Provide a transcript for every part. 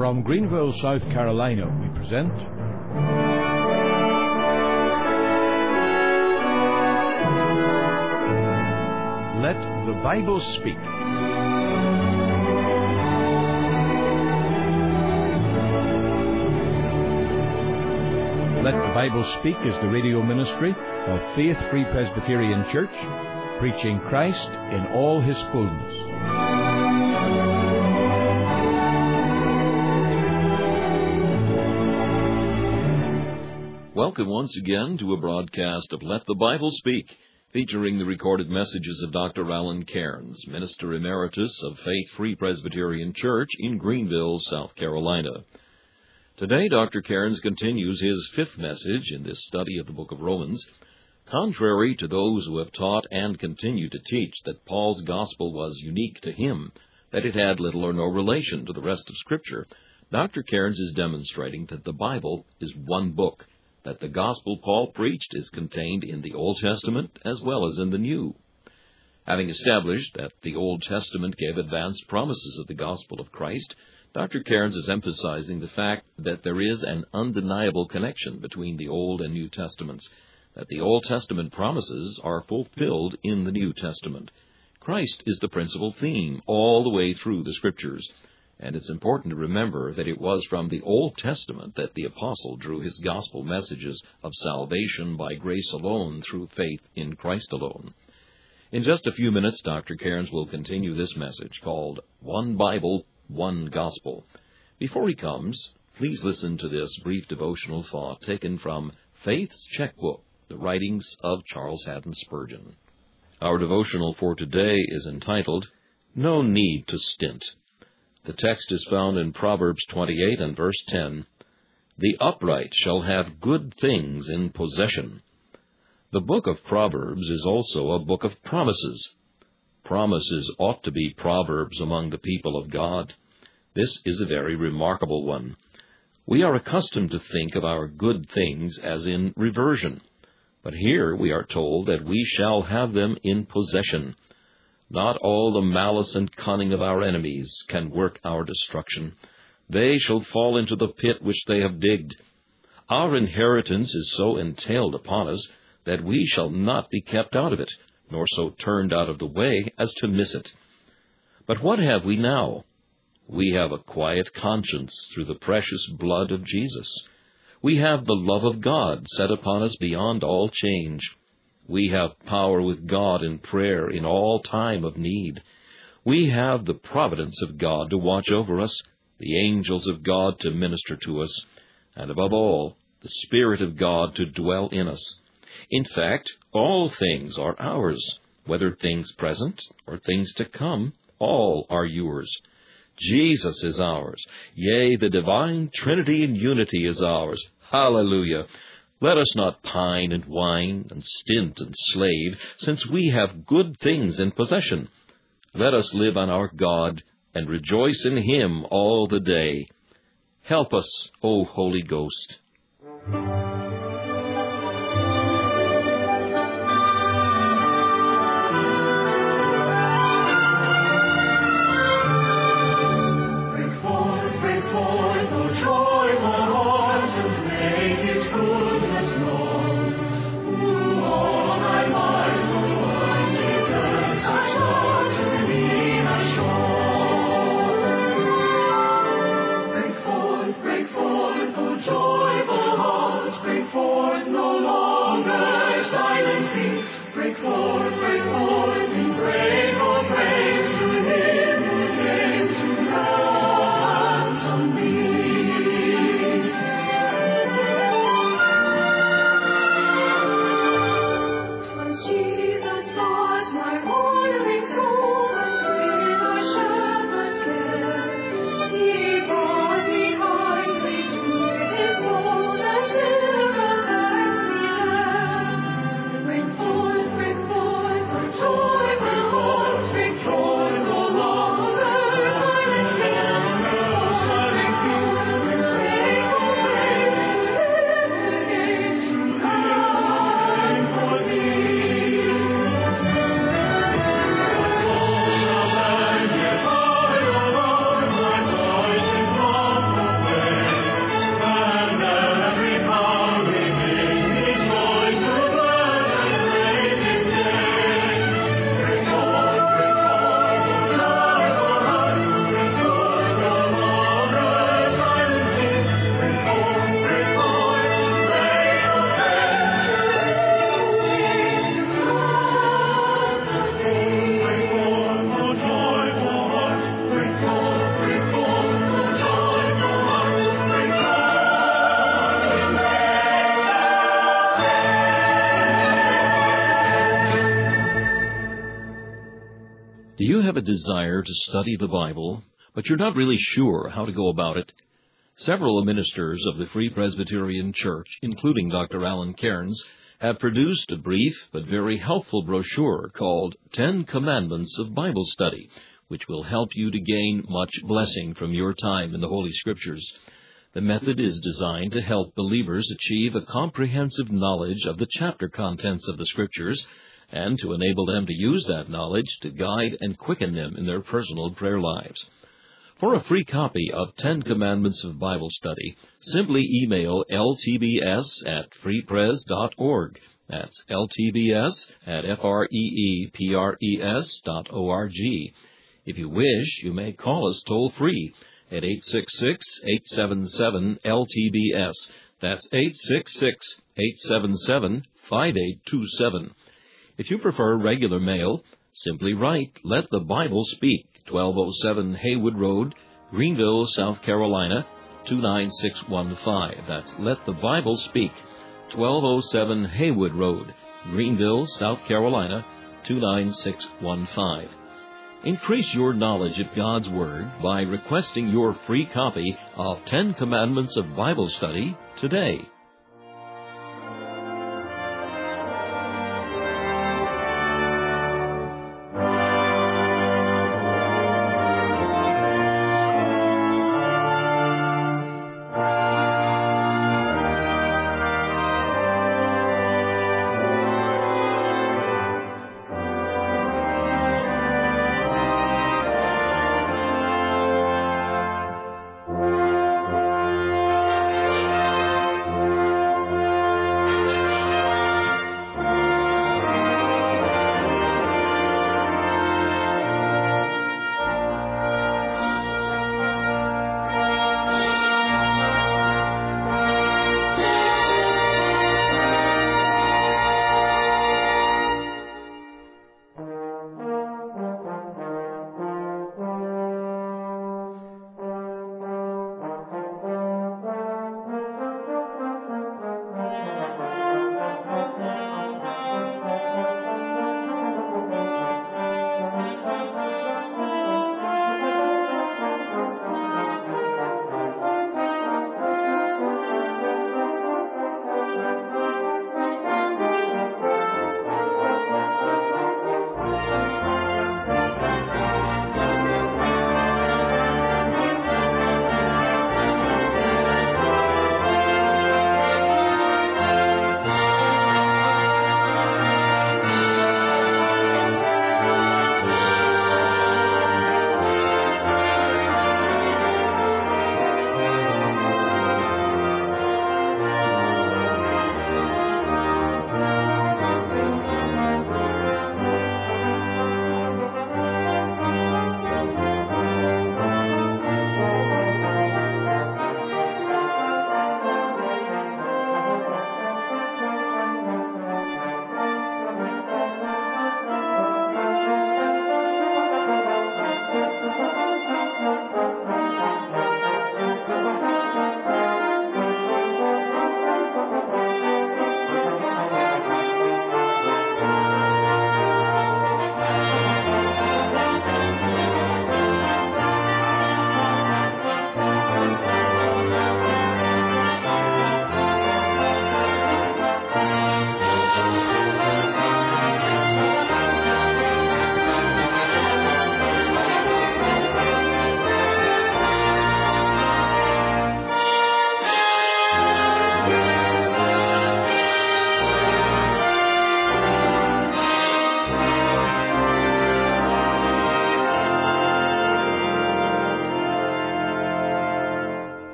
From Greenville, South Carolina, we present Let the Bible Speak. Let the Bible Speak is the radio ministry of Faith Free Presbyterian Church, preaching Christ in all His fullness. Welcome once again to a broadcast of Let the Bible Speak, featuring the recorded messages of Dr. Alan Cairns, Minister Emeritus of Faith Free Presbyterian Church in Greenville, South Carolina. Today, Dr. Cairns continues his fifth message in this study of the book of Romans. Contrary to those who have taught and continue to teach that Paul's gospel was unique to him, that it had little or no relation to the rest of Scripture, Dr. Cairns is demonstrating that the Bible is one book, that the gospel Paul preached is contained in the Old Testament as well as in the New. Having established that the Old Testament gave advanced promises of the gospel of Christ, Dr. Cairns is emphasizing the fact that there is an undeniable connection between the Old and New Testaments, that the Old Testament promises are fulfilled in the New Testament. Christ is the principal theme all the way through the Scriptures. And it's important to remember that it was from the Old Testament that the apostle drew his gospel messages of salvation by grace alone through faith in Christ alone. In just a few minutes, Dr. Cairns will continue this message called One Bible, One Gospel. Before he comes, please listen to this brief devotional thought taken from Faith's Checkbook, the writings of Charles Haddon Spurgeon. Our devotional for today is entitled, No Need to Stint. The text is found in Proverbs 28 and verse 10. The upright shall have good things in possession. The book of Proverbs is also a book of promises. Promises ought to be proverbs among the people of God. This is a very remarkable one. We are accustomed to think of our good things as in reversion, but here we are told that we shall have them in possession. Not all the malice and cunning of our enemies can work our destruction. They shall fall into the pit which they have digged. Our inheritance is so entailed upon us that we shall not be kept out of it, nor so turned out of the way as to miss it. But what have we now? We have a quiet conscience through the precious blood of Jesus. We have the love of God set upon us beyond all change. We have power with God in prayer in all time of need. We have the providence of God to watch over us, the angels of God to minister to us, and above all, the Spirit of God to dwell in us. In fact, all things are ours, whether things present or things to come, all are yours. Jesus is ours. Yea, the divine Trinity in unity is ours. Hallelujah! Let us not pine and whine and stint and slave, since we have good things in possession. Let us live on our God and rejoice in Him all the day. Help us, O Holy Ghost. Joyful heart, have a desire to study the Bible, but you're not really sure how to go about it? Several ministers of the Free Presbyterian Church, including Dr. Alan Cairns, have produced a brief but very helpful brochure called 10 Commandments of Bible Study, which will help you to gain much blessing from your time in the Holy Scriptures. The method is designed to help believers achieve a comprehensive knowledge of the chapter contents of the Scriptures and to enable them to use that knowledge to guide and quicken them in their personal prayer lives. For a free copy of 10 Commandments of Bible Study, simply email ltbs@freepres.org. That's ltbs@freepres.org. If you wish, you may call us toll-free at 866-877-LTBS. That's 866-877-5827. If you prefer regular mail, simply write Let the Bible Speak, 1207 Haywood Road, Greenville, South Carolina, 29615. That's Let the Bible Speak, 1207 Haywood Road, Greenville, South Carolina, 29615. Increase your knowledge of God's Word by requesting your free copy of 10 Commandments of Bible Study today.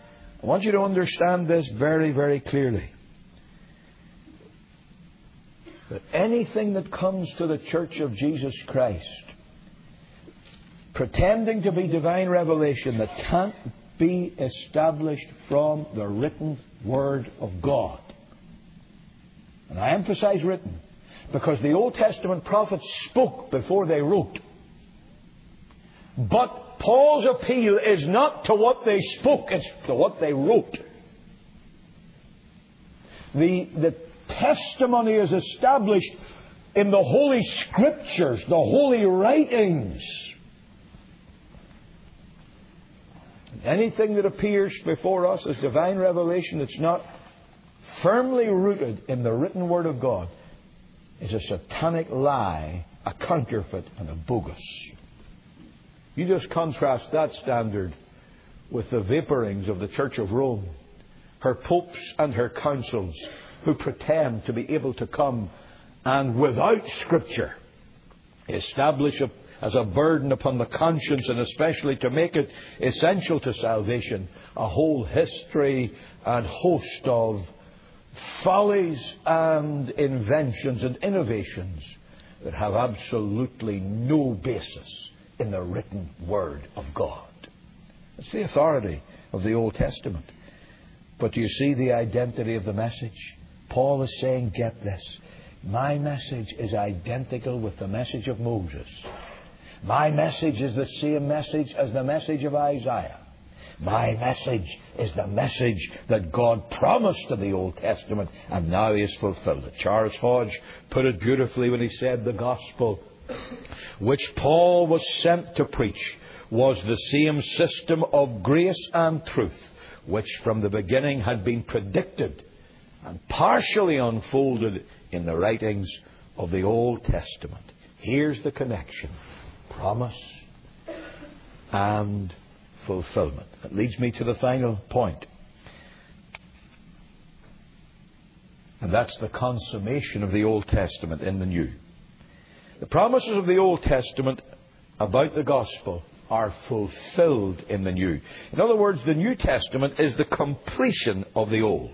want you to understand this very, very clearly. that anything that comes to the Church of Jesus Christ pretending to be divine revelation that can't be established from the written Word of God. And I emphasize written, because the Old Testament prophets spoke before they wrote. But Paul's appeal is not to what they spoke, it's to what they wrote. The testimony is established in the Holy Scriptures, the Holy Writings. Anything that appears before us as divine revelation that's not firmly rooted in the written Word of God is a satanic lie, a counterfeit, and a bogus. You just contrast that standard with the vaporings of the Church of Rome, her popes and her councils, who pretend to be able to come and without Scripture establish as a burden upon the conscience, and especially to make it essential to salvation, a whole history and host of follies and inventions and innovations that have absolutely no basis in the written Word of God. It's the authority of the Old Testament. But do you see the identity of the message? Paul is saying, get this. My message is identical with the message of Moses. My message is the same message as the message of Isaiah. My message is the message that God promised to the Old Testament, and now He has fulfilled it. Charles Hodge put it beautifully when he said the gospel which Paul was sent to preach was the same system of grace and truth which from the beginning had been predicted and partially unfolded in the writings of the Old Testament. Here's the connection. Promise and fulfillment. That leads me to the final point. And that's the consummation of the Old Testament in the New. The promises of the Old Testament about the gospel are fulfilled in the New. In other words, the New Testament is the completion of the Old.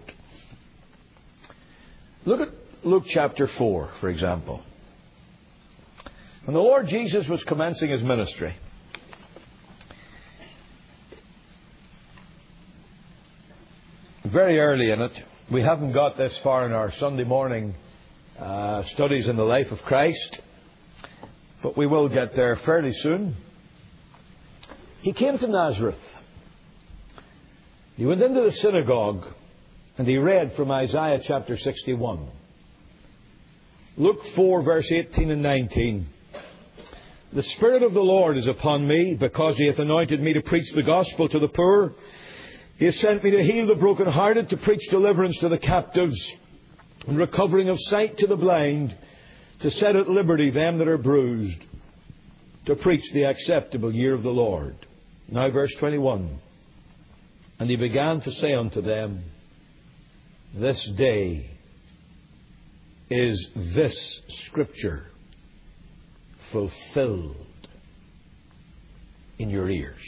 Look at Luke chapter 4, for example. When the Lord Jesus was commencing His ministry, very early in it, we haven't got this far in our Sunday morning studies in the life of Christ, but we will get there fairly soon. He came to Nazareth. He went into the synagogue and he read from Isaiah chapter 61. Luke 4 verse 18 and 19. The Spirit of the Lord is upon me, because He hath anointed me to preach the gospel to the poor. He has sent me to heal the brokenhearted, to preach deliverance to the captives, and recovering of sight to the blind, to set at liberty them that are bruised, to preach the acceptable year of the Lord. Now verse 21. And He began to say unto them, this day is this Scripture fulfilled in your ears.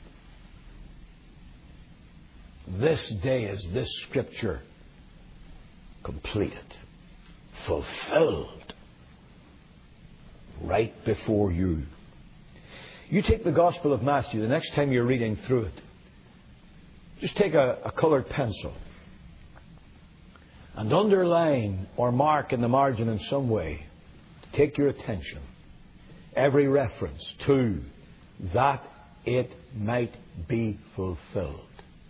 This day is this Scripture completed, fulfilled, right before you. You take the Gospel of Matthew, the next time you're reading through it, just take a coloured pencil and underline or mark in the margin in some way to take your attention every reference to that it might be fulfilled.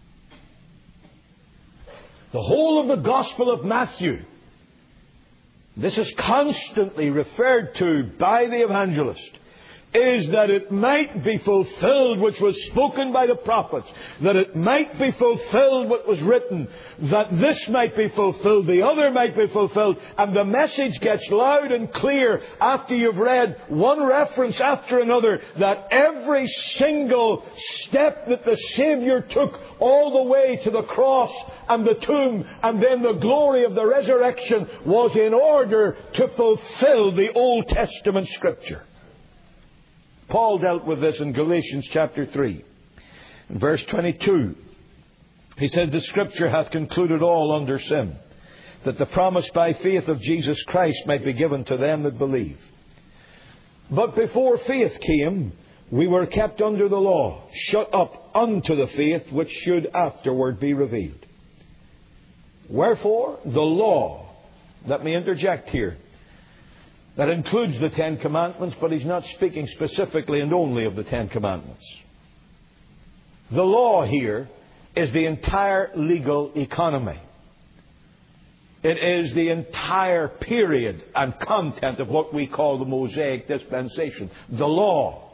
The whole of the Gospel of Matthew, this is constantly referred to by the evangelist, is that it might be fulfilled which was spoken by the prophets, that it might be fulfilled what was written, that this might be fulfilled, the other might be fulfilled, and the message gets loud and clear after you've read one reference after another, that every single step that the Saviour took all the way to the cross and the tomb and then the glory of the resurrection was in order to fulfill the Old Testament Scripture. Paul dealt with this in Galatians chapter 3. In verse 22, he said, the Scripture hath concluded all under sin, that the promise by faith of Jesus Christ might be given to them that believe. But before faith came, we were kept under the law, shut up unto the faith which should afterward be revealed. Wherefore, the law, let me interject here, that includes the Ten Commandments, but he's not speaking specifically and only of the Ten Commandments. The law here is the entire legal economy. It is the entire period and content of what we call the Mosaic dispensation. The law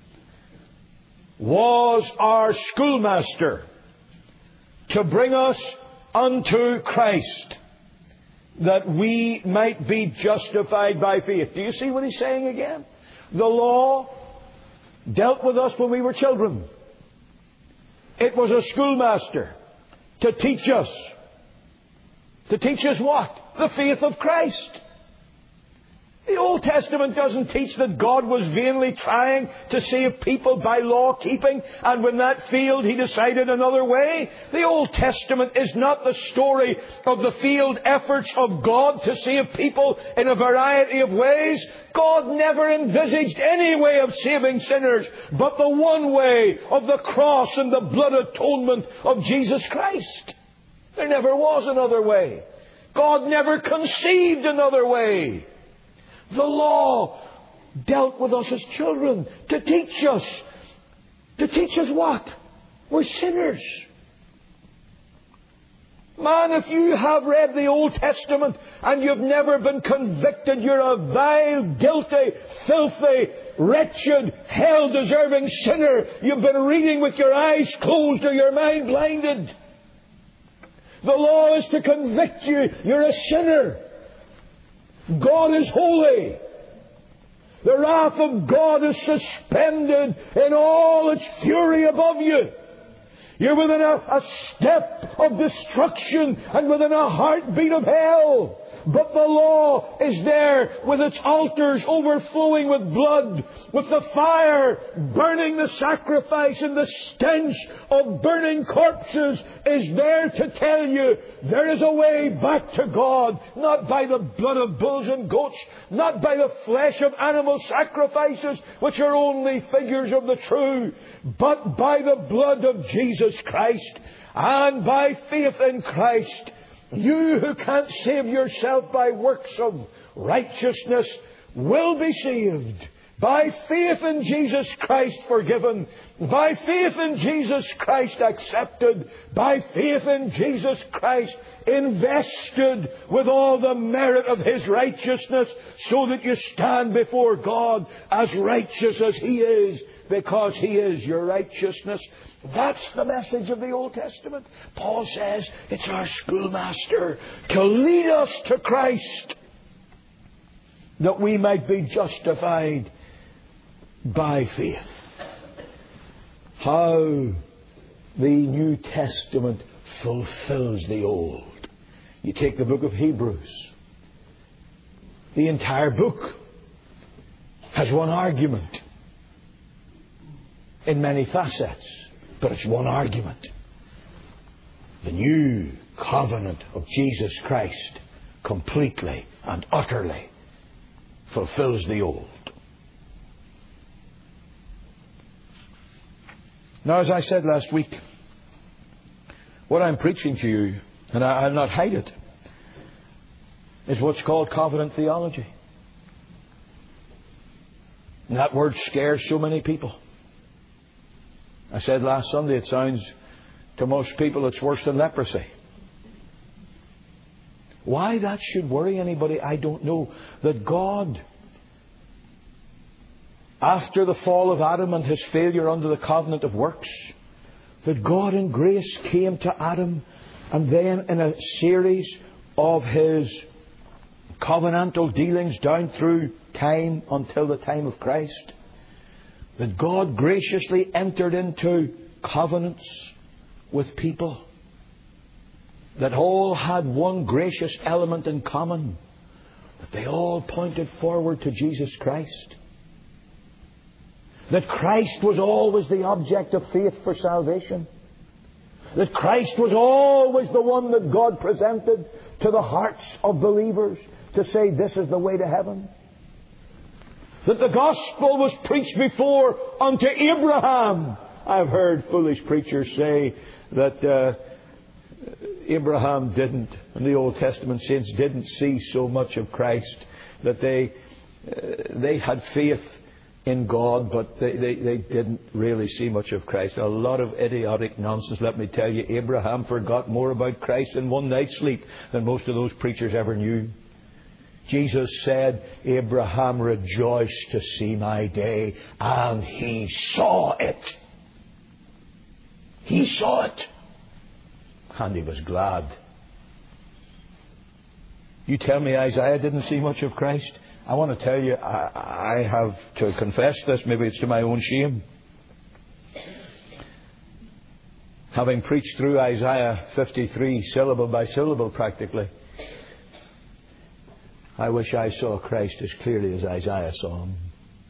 was our schoolmaster to bring us unto Christ, that we might be justified by faith. Do you see what he's saying again? The law dealt with us when we were children. It was a schoolmaster to teach us. To teach us what? The faith of Christ. The Old Testament doesn't teach that God was vainly trying to save people by law keeping, and when that failed, He decided another way. The Old Testament is not the story of the failed efforts of God to save people in a variety of ways. God never envisaged any way of saving sinners but the one way of the cross and the blood atonement of Jesus Christ. There never was another way. God never conceived another way. The law dealt with us as children to teach us. To teach us what? We're sinners. Man, if you have read the Old Testament and you've never been convicted, you're a vile, guilty, filthy, wretched, hell-deserving sinner. You've been reading with your eyes closed or your mind blinded. The law is to convict you. You're a sinner. God is holy. The wrath of God is suspended in all its fury above you. You're within a step of destruction and within a heartbeat of hell. But the law is there with its altars overflowing with blood, with the fire burning the sacrifice, and the stench of burning corpses is there to tell you there is a way back to God, not by the blood of bulls and goats, not by the flesh of animal sacrifices, which are only figures of the true, but by the blood of Jesus Christ, and by faith in Christ. You who can't save yourself by works of righteousness will be saved. By faith in Jesus Christ forgiven. By faith in Jesus Christ accepted. By faith in Jesus Christ invested with all the merit of His righteousness, so that you stand before God as righteous as He is, because He is your righteousness. That's the message of the Old Testament. Paul says it's our schoolmaster to lead us to Christ, that we might be justified by faith. How the New Testament fulfills the Old. You take the book of Hebrews. The entire book has one argument in many facets, but it's one argument. The new covenant of Jesus Christ completely and utterly fulfills the old. Now, as I said last week, what I'm preaching to you, and I'll not hide it, is what's called covenant theology. And that word scares so many people. I said last Sunday, it sounds to most people it's worse than leprosy. Why that should worry anybody, I don't know. That God, after the fall of Adam and his failure under the covenant of works, that God in grace came to Adam, and then in a series of His covenantal dealings down through time until the time of Christ, that God graciously entered into covenants with people that all had one gracious element in common, that they all pointed forward to Jesus Christ. That Christ was always the object of faith for salvation. That Christ was always the one that God presented to the hearts of believers to say, this is the way to heaven. That the gospel was preached before unto Abraham. I've heard foolish preachers say that Abraham didn't, and the Old Testament saints didn't see so much of Christ, that they had faith in God, but they didn't really see much of Christ. A lot of idiotic nonsense. Let me tell you, Abraham forgot more about Christ in one night's sleep than most of those preachers ever knew. Jesus said, Abraham rejoiced to see my day, and he saw it. He saw it. And he was glad. You tell me Isaiah didn't see much of Christ? I want to tell you, I have to confess this, maybe it's to my own shame. Having preached through Isaiah 53, syllable by syllable practically, I wish I saw Christ as clearly as Isaiah saw Him.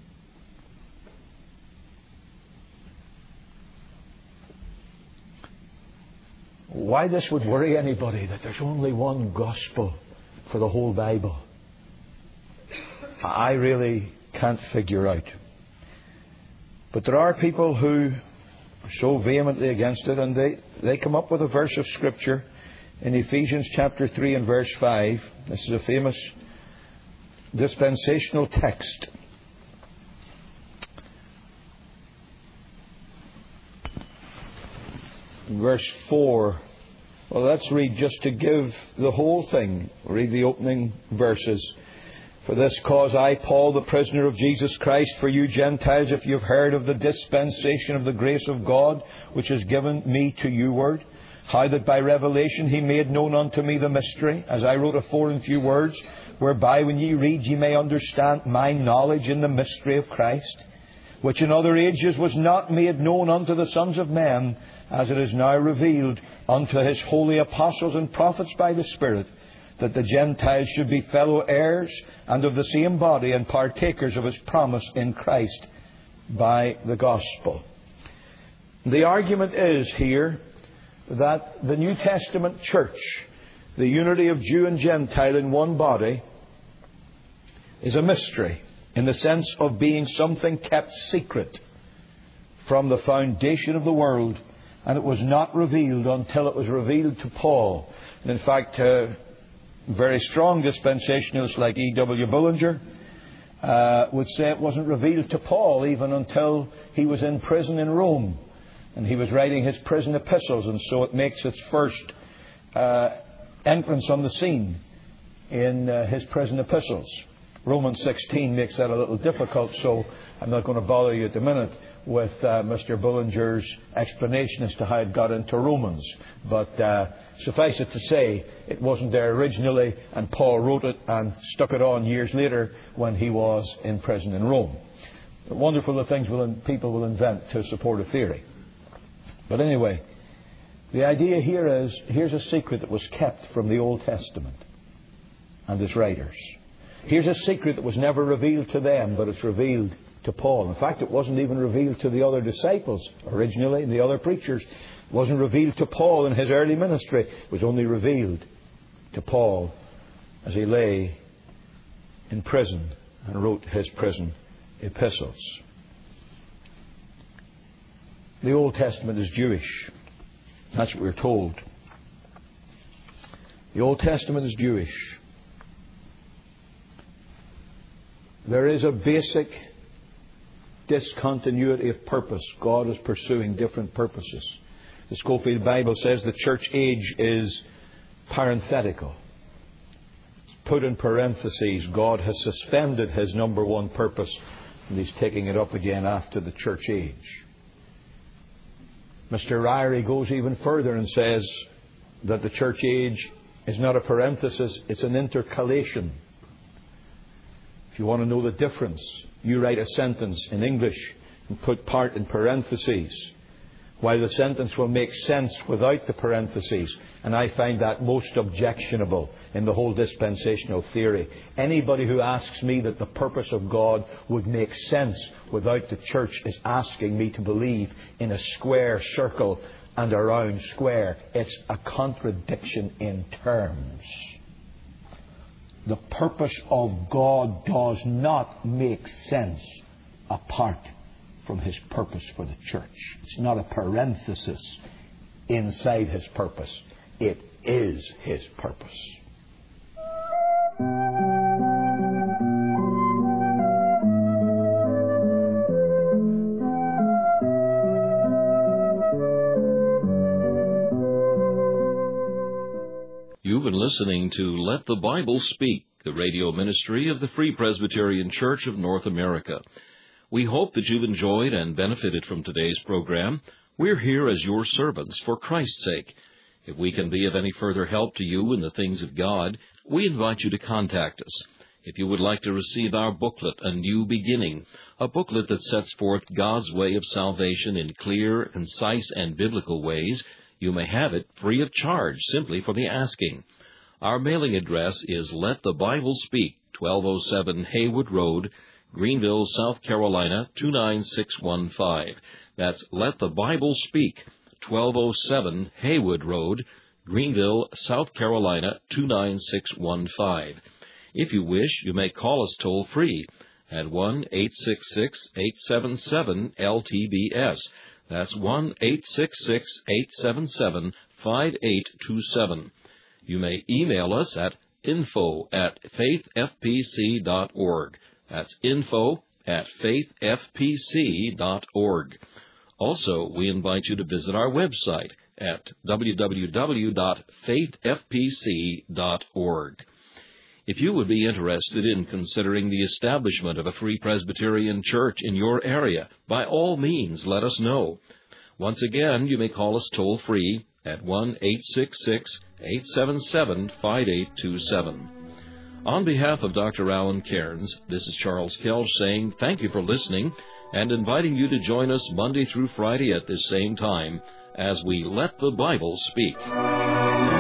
Why this would worry anybody, that there's only one gospel for the whole Bible, I really can't figure out. But there are people who are so vehemently against it, and they come up with a verse of Scripture in Ephesians chapter 3 and verse 5. This is a famous dispensational text. Verse 4. Well, let's read just to give the whole thing. Read the opening verses. For this cause I, Paul, the prisoner of Jesus Christ, for you Gentiles, if you have heard of the dispensation of the grace of God, which is given me to you word, how that by revelation He made known unto me the mystery, as I wrote afore in few words, whereby when ye read ye may understand my knowledge in the mystery of Christ, which in other ages was not made known unto the sons of men, as it is now revealed unto His holy apostles and prophets by the Spirit, that the Gentiles should be fellow heirs and of the same body and partakers of His promise in Christ by the gospel. The argument is here that the New Testament church, the unity of Jew and Gentile in one body, is a mystery in the sense of being something kept secret from the foundation of the world, and it was not revealed until it was revealed to Paul. And in fact, very strong dispensationalists like E.W. Bullinger would say it wasn't revealed to Paul even until he was in prison in Rome, and he was writing his prison epistles, and so it makes its first entrance on the scene in his prison epistles. Romans 16 makes that a little difficult, so I'm not going to bother you at the minute with Mr. Bullinger's explanation as to how it got into Romans. But suffice it to say, it wasn't there originally, and Paul wrote it and stuck it on years later when he was in prison in Rome. But wonderful the things people will invent to support a theory. But anyway, the idea here is, here's a secret that was kept from the Old Testament and its writers. Here's a secret that was never revealed to them, but it's revealed to Paul. In fact, it wasn't even revealed to the other disciples originally, and the other preachers. It wasn't revealed to Paul in his early ministry. It was only revealed to Paul as he lay in prison and wrote his prison epistles. The Old Testament is Jewish. That's what we're told. The Old Testament is Jewish. There is a basic discontinuity of purpose. God is pursuing different purposes. The Scofield Bible says the church age is parenthetical. It's put in parentheses. God has suspended His number one purpose, and He's taking it up again after the church age. Mr. Ryrie goes even further and says that the church age is not a parenthesis, it's an intercalation. If you want to know the difference, you write a sentence in English and put part in parentheses. while the sentence will make sense without the parentheses. And I find that most objectionable in the whole dispensational theory. Anybody who asks me that the purpose of God would make sense without the church is asking me to believe in a square circle and a round square. It's a contradiction in terms. The purpose of God does not make sense apart from His purpose for the church. It's not a parenthesis inside His purpose. It is His purpose. You've been listening to Let the Bible Speak, the radio ministry of the Free Presbyterian Church of North America. We hope that you've enjoyed and benefited from today's program. We're here as your servants for Christ's sake. If we can be of any further help to you in the things of God, we invite you to contact us. If you would like to receive our booklet, A New Beginning, a booklet that sets forth God's way of salvation in clear, concise, and biblical ways, you may have it free of charge simply for the asking. Our mailing address is Let the Bible Speak, 1207 Haywood Road, Greenville, South Carolina, 29615. That's Let the Bible Speak, 1207 Haywood Road, Greenville, South Carolina, 29615. If you wish, you may call us toll-free at 1-866-877-LTBS. That's 1-866-877-5827. You may email us at info@faithfpc.org. That's info@faithfpc.org. Also, we invite you to visit our website at www.faithfpc.org. If you would be interested in considering the establishment of a Free Presbyterian Church in your area, by all means, let us know. Once again, you may call us toll-free at 1-866-877-5827. On behalf of Dr. Alan Cairns, this is Charles Kelch saying thank you for listening and inviting you to join us Monday through Friday at this same time as we Let the Bible Speak.